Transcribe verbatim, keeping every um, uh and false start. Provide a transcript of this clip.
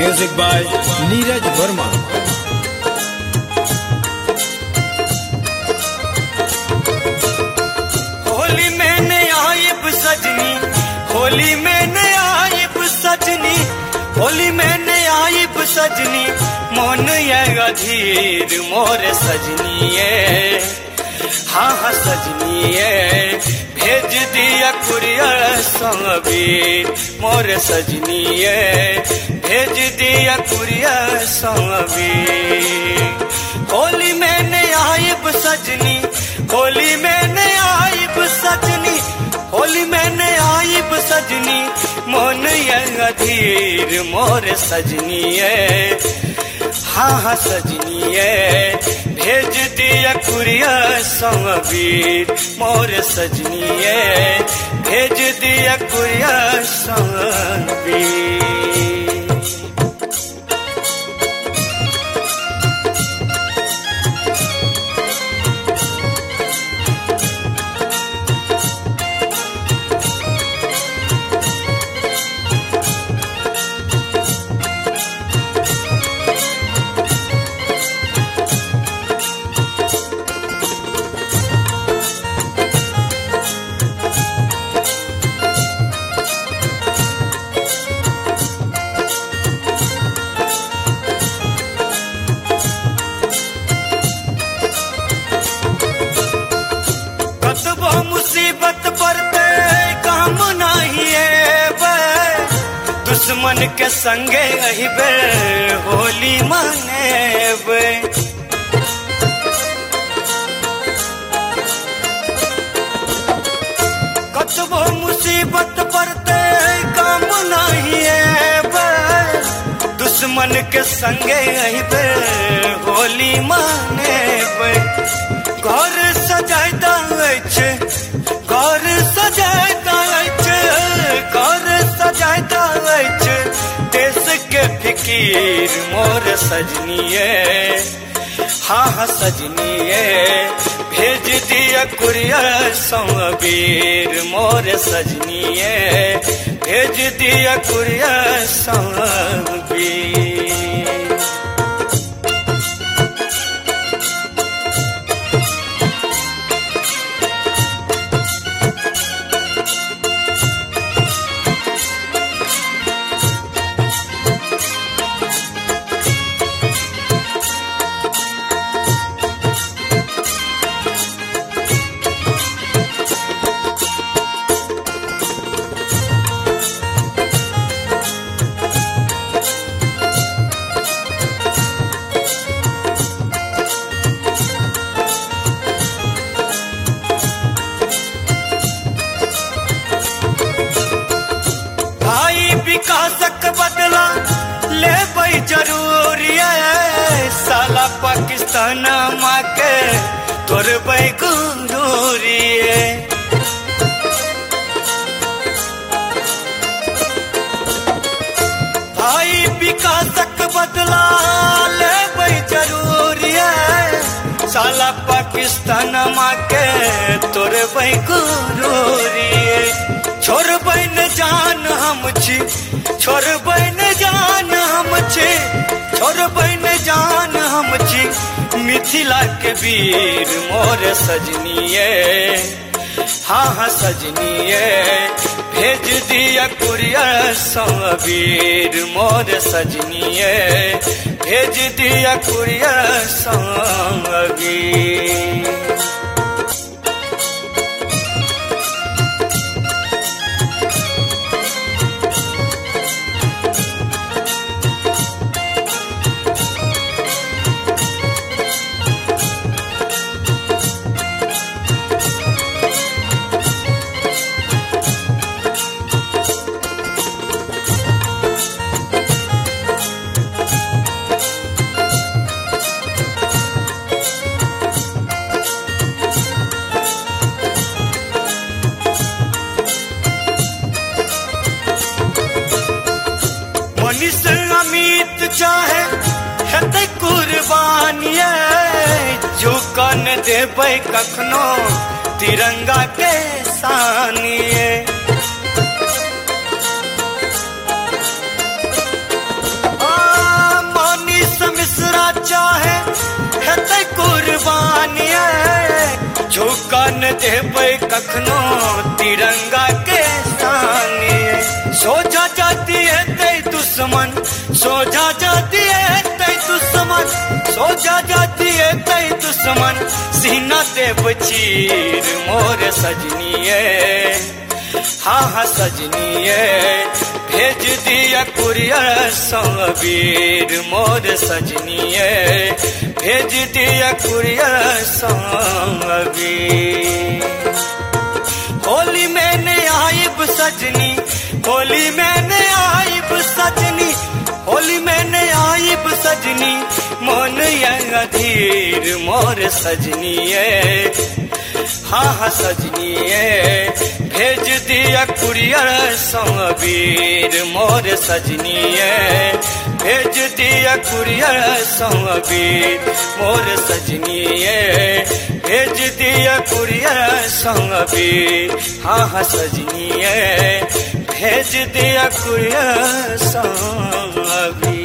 Music by Neeraj Verma. Holi में न आइब सजनी, होली में न आइब सजनी, होली में न आइब सजनी, मोन ये अधीर मोर सजनिए, हाँ हाँ सजनिए, भेज दिया कुरियर संगबीर मोर सजनिए, भेज दिया कुरियर संगबीर। होली में न आइब सजनी, होली में न आइब सजनी, होली में न आइब सजनी, मोन ये अधीर मोर सजनिए, हाँ हाँ सजनिए, भेज दिया कुरिया संगबीर मोर सजनिए, भेज दिया कुरिया संगबीर। मुसीबत पड़ते काम नहीं है, दुश्मन के संगे अहिबे होली मनेबे। कतबो मुसीबत पड़ते काम नहीं है, दुश्मन के संगे अहिबे होली मनेबे। घर सजाता अछि, घर सजाता अछि, घर सजाता अछि, देश के फिकीर मोर सजनिए, हाँ हाँ सजनिए, भेज दिया कुरियर संगबीर मोर सजनिए, भेज दिया कुरियर संगबीर। विकासक बदला ले जरूरी है, साला पाकिस्तान माँ के तोर गुरूरी है। भाई विकासक बदला ले जरूरी है, साला पाकिस्तान माँ के तोर गुरूरी है। छोर बहन जान हम छी, छोर बहन जान हम छी, छोर बहन जान हम छी, मिथिला के वीर मोर सजनिए, हाँ हाँ सजनिए, भेज दिया कुरियर संगबीर मोर सजनिए, भेज दिया कुरियर संगबीर। मनीष अमित चाहे हेतै कुर्बानिया, झुकन देबै कखनो तिरंगा के सानिए। झुकन देबै कखनो तिरंगा के सानी सोझा जाती है तै दुश्मन सोझा जाती है तै दुश्मन सोझा जाती है तै दुश्मन सीना देव चीर मोर सजनिए हाँ हाँ सजनिए भेज दिया कुरियर संगवीर मोर सजनिए भेज दिया कुरियर संगवीर होली मैंने आइब सजनी होली मैंने आइब सजनी होली मैंने आइब सजनी मन अधीर मोर सजनिए हाँ हाँ सजनिए भेज दिया कुरियर संगवीर मोर सजनिए भेज दिया कुरियर संगवीर मोर सजनिए भेज दिया कुरियर संगवीर हाँ हाँ सजनिए भेज दिया कुरियर संगवीर।